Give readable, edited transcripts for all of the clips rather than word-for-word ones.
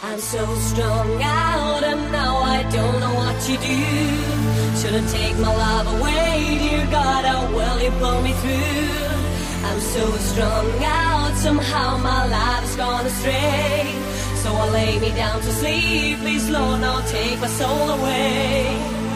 I'm so strung out and now I don't know what to do. Shouldn't take my love away, dear God, how will you pull me through? I'm so strung out, somehow my life's gone astray. So I lay me down to sleep, please Lord, now take my soul away.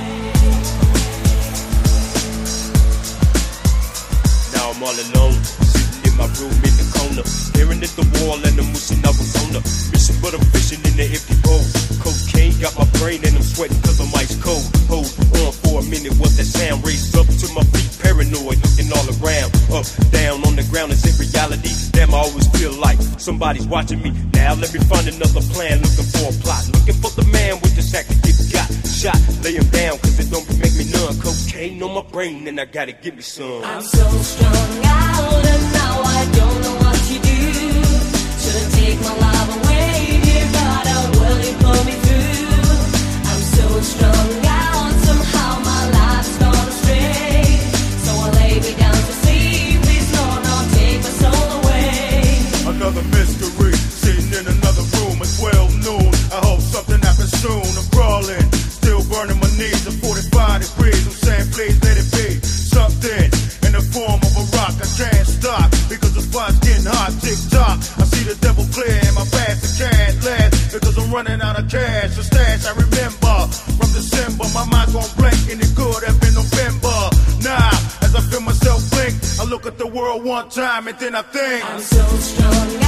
Now I'm all alone, sitting in my room in the corner, staring at the wall and I'm wishing I was on the mission, but I'm fishing in the empty bowl. Cocaine got my brain and I'm sweating cause I'm ice cold. Hold on for a minute, what's that sound? Raised up to my feet, paranoid, looking all around. Up, down, on the ground, is it reality? Damn, I always feel like somebody's watching me. Now let me find another plan, looking for a plot, looking for the man with the sack that get got shot. Lay him down cause it don't make me numb. Cocaine on my brain and I gotta give me some. I'm so strung out and now I don't know what to do. Shouldn't take my love away, dear God, how will you pull me through? I'm so strung out, somehow my life's gone astray. So I lay me down to sleep, please Lord, now take my soul away. Another mystery, sitting in another room, it's well noon. I hope something happens soon. I'm crawling, still burning my knees at 45 degrees. I'm saying please let it be something in the form of a rock. I can't stop because the spot's getting hot. Tick tock, I see the devil clear in my past. I can't last because I'm running out of cash. The stash I remember from December. My mind's on blank and it could have been November. Now, as I feel myself blink, I look at the world one time and then I think I'm so strung